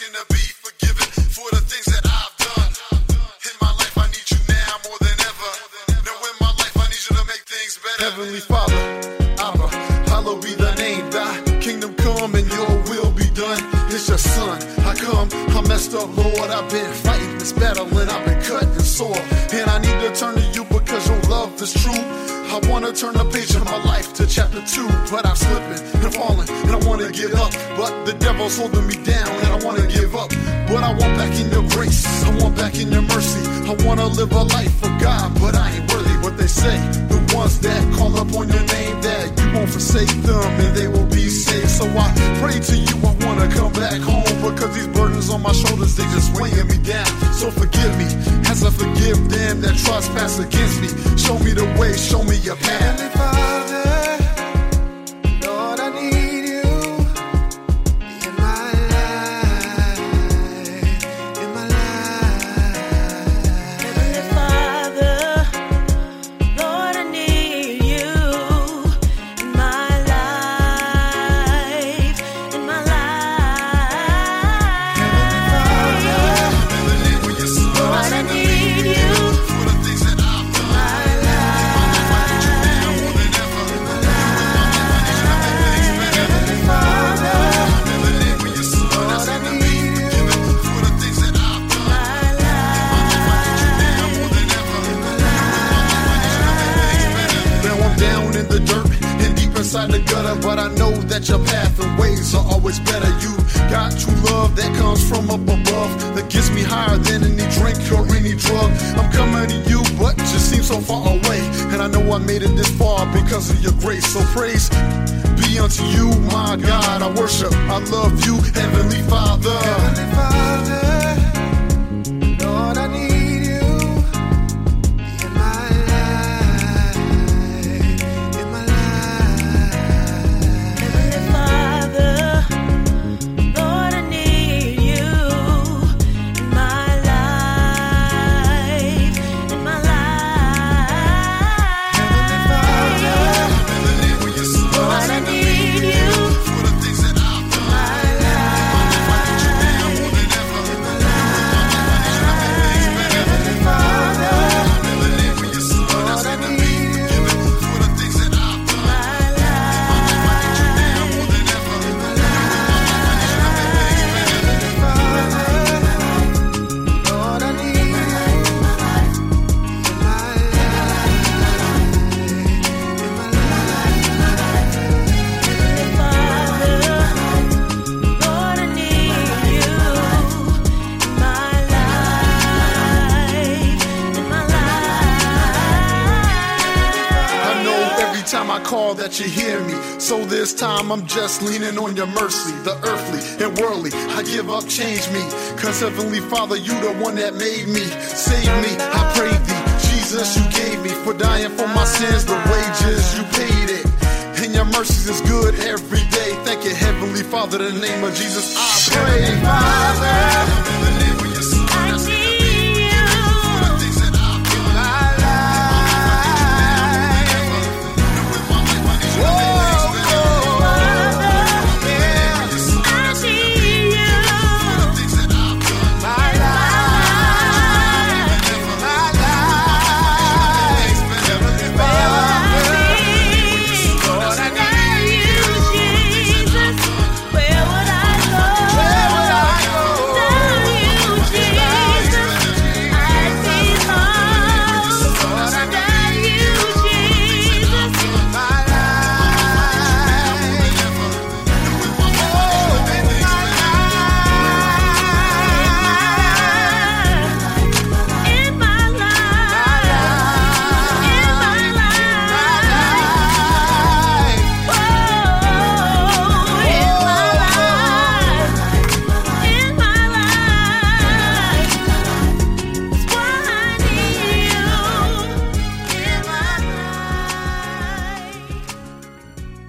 asking to be forgiven for the things that I've done. In my life, I need you now more than ever. Now in my life, I need you to make things better. Heavenly Father, Abba, hallowed be thy name. Thy kingdom come and your will be done. It's your son. I come, I messed up, Lord. I've been fighting this battle and I've been cut and sore. And I need to turn to you because your love is true. I want to turn the page of my life to chapter 2, but I'm slipping and falling and I want to give up. But the devil's holding me down and I want to give up. But I want back in your grace, I want back in your mercy. I want to live a life for God, but I ain't worthy. What they say, the ones that call up on your name, that you won't forsake them and they will be saved. So I pray to you, I want to come back home because these burdens on my shoulders, they just weighing me down. So forgive me as I forgive them that trespass against me. Show me the way, show me your path. Heavenly Father, Lord, I need you in my life, in my life. Heavenly Father, Lord, I need you in my life, in my life. Heavenly Father, Lord, I need you. For the things that I've done. Inside the gutter, but I know that your path and ways are always better. You got true love that comes from up above, that gets me higher than any drink or any drug. I'm coming to you, but you seem so far away, and I know I made it this far because of your grace. So praise be unto you, my God. I worship, I love you, Heavenly Father. Heavenly Father, Lord, I need you in my life, in my life. Heavenly Father, Lord, I need you in my life, in my life. Heavenly Father, Lord, I need you. For the things that I've done. Time I call that you hear me. So this time I'm just leaning on your mercy. The earthly and worldly, I give up, change me. Cause Heavenly Father, you the one that made me. Save me, I pray thee. Jesus, you gave me for dying for my sins. The wages, you paid it. And your mercies is good every day. Thank you, Heavenly Father, in the name of Jesus, I pray. Father.